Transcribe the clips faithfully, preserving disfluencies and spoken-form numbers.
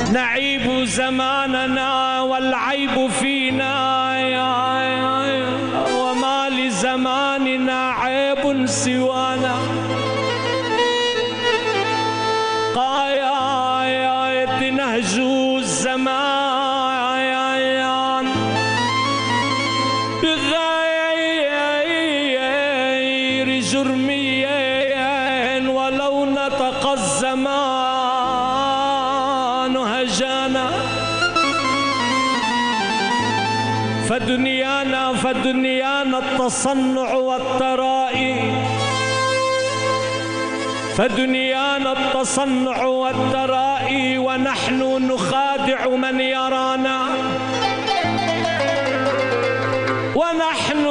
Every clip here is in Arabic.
نعيب زماننا والعيب فينا، وما لزماننا عيب سوانا. قايد نهجو الزمان بغير جرمين، ولو نطق الزمان هجانا. فدنيانا فدنيانا التصنع والترائي، فدنيانا التصنع والترائي، ونحن نخادع من يرانا، ونحن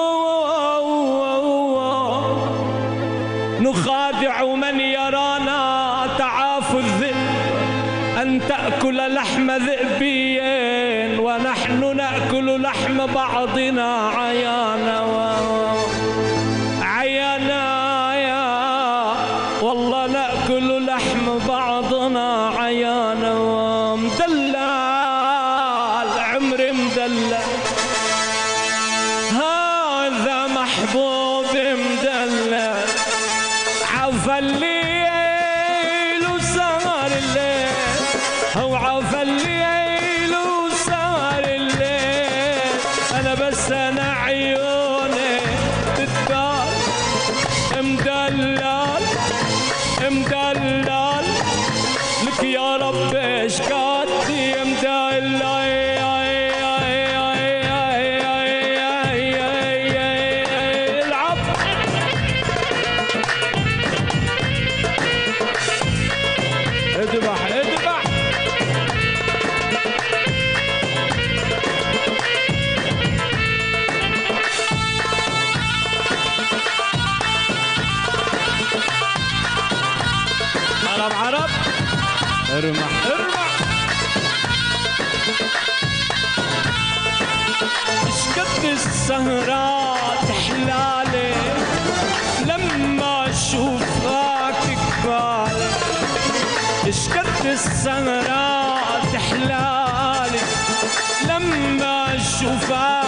نخادع من يرانا. تعاف الذئب أن تأكل لحم ذئبين، ونحن نأكل لحم بعضنا عيانا عيانا، والله نأكل لحم بعضنا عيانا. مدلل عمري مدلل، هذا محبوب مدلل. عفى الليل وسهر الليل، هو عفى الليل وسهر الليل. أنا بس أنا عيوني تتبال مدلل مدلل لك يا رب ايش قدي مدلل. العب اذبح اذبح عرب عرب ارمح ارمح. اشقد السهرات حلالي لما اشوفك قبالي، اشقد السهرات حلالي لما اشوفك